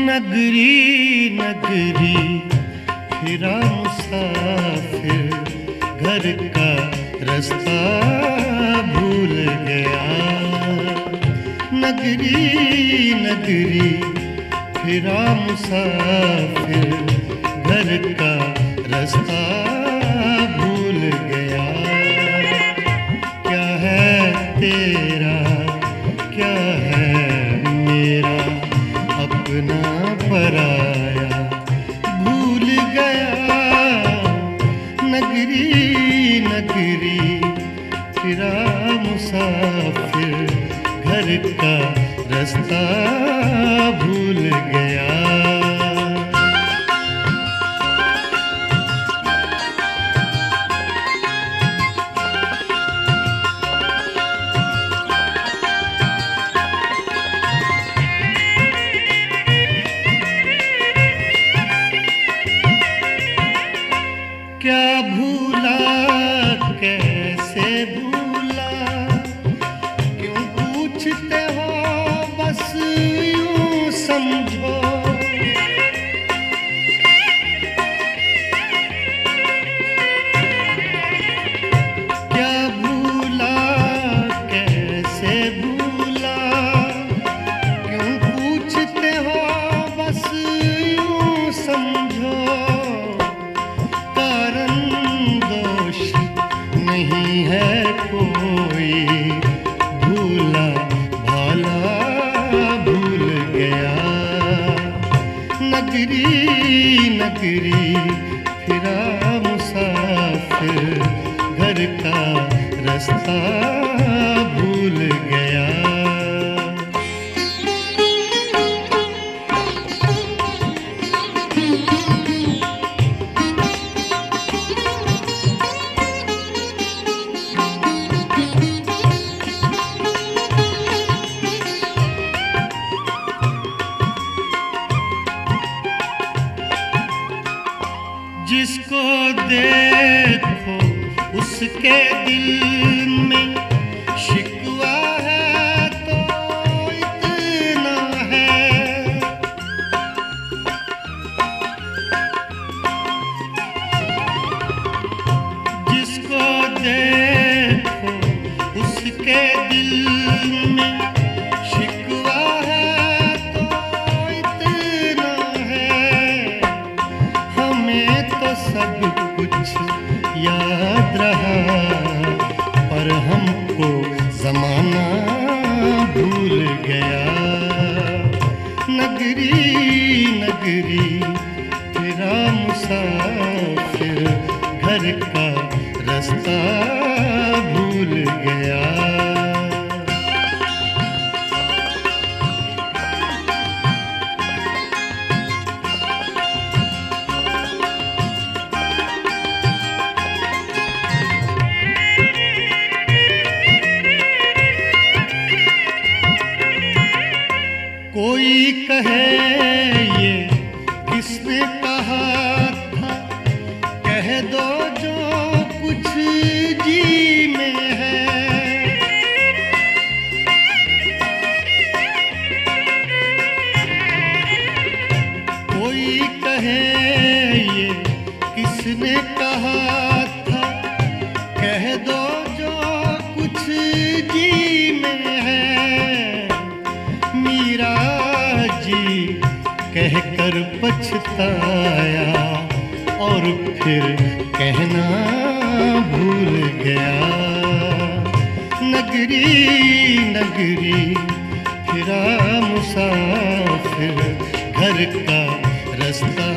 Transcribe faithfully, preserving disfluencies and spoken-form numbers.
नगरी नगरी फिरा मुसाफिर, घर का रास्ता भूल गया। नगरी नगरी फिरा मुसाफिर, घर का रास्ता भूल गया। क्या है तेरा क्या है मेरा, अपना पराया भूल गया। नगरी नगरी फिरा मुसाफिर, घर का रास्ता भूल गया। क्या भूला कैसे भूला, क्यों पूछते हो बस यूं समझो। क्या भूला कैसे भूला, क्यों पूछते हो बस यूं समझो। नहीं है कोई भूला भाला भूल गया। नगरी नगरी फिरा मुसाफिर, घर का रास्ता भूल गया। जिसको देखो उसके दिल में शिकवा है तो इतना है। जिसको देखो उसके दिल में शिकवा है तो इतना है। हमें तो सब कुछ याद रहा, पर हमको जमाना भूल गया। नगरी नगरी फिरा मुसाफिर, घर का रास्ता भूल गया। कोई कहे ये किसने कहा था, कह दो जो कुछ जी में है। कोई कहे ये किसने कहा था, कह दो जो कुछ जी में है। मीरा जी कहकर पछताया और फिर कहना भूल गया। नगरी नगरी फिरा मुसाफिर, घर का रास्ता